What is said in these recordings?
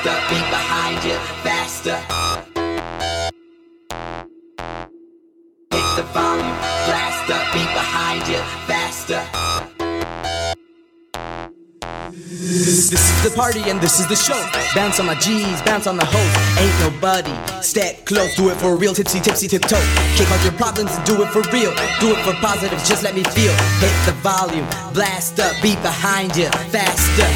faster, beat behind you, faster. Hit the volume, blast up, beat behind you, faster. This is the party and this is the show. Bounce on my G's, bounce on the hoes. Ain't nobody, step close, do it for real. Tipsy, tipsy, tiptoe. Kick out your problems and do it for real. Do it for positives, just let me feel. Hit the volume, blast up, beat behind you, faster.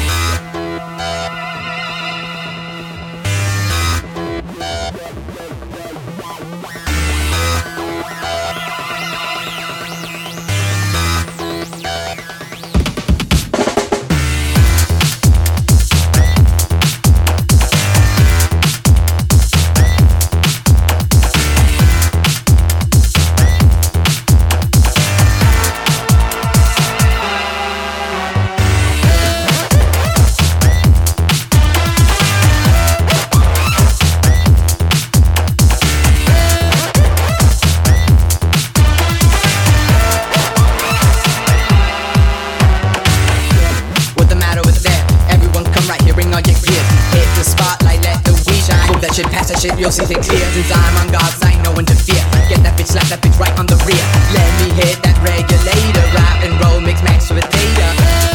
Pass that shit, you'll see things clear. Since I'm on God's side, no one to fear. Get that bitch, slap that bitch right on the rear. Let me hit that regulator. Rap and roll, mix match with data.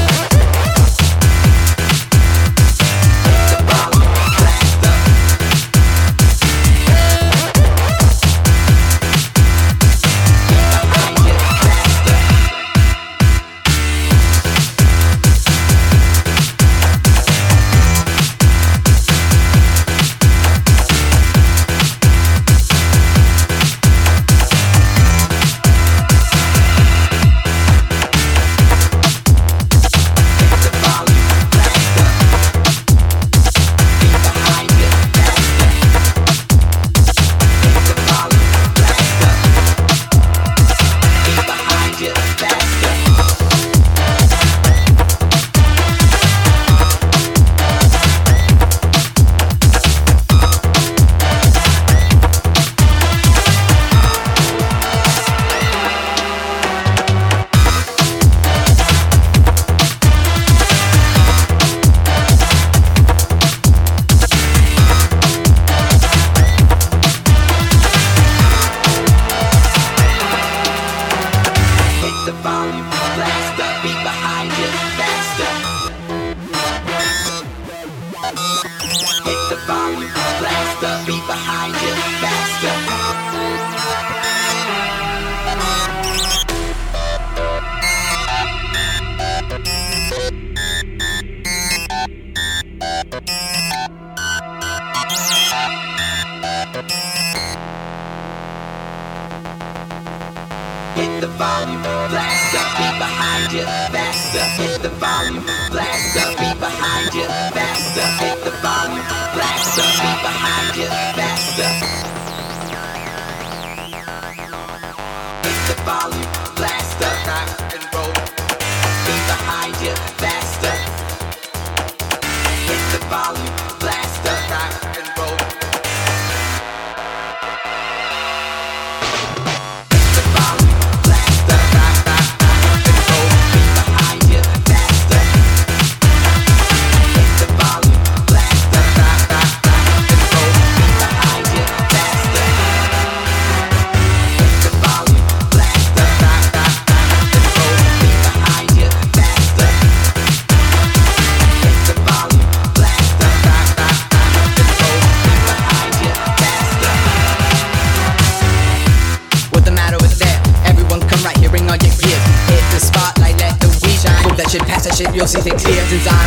Hit the volume, blast up, beat behind you, faster. Hit the volume, blast up, beat behind you, faster. Hit the volume, blast up, beat behind you, faster. Hit the volume, blast up, rock and roll, beat behind you, faster. Hit the volume, blast up, rock and roll. Pass that shit, you'll see things clear. Since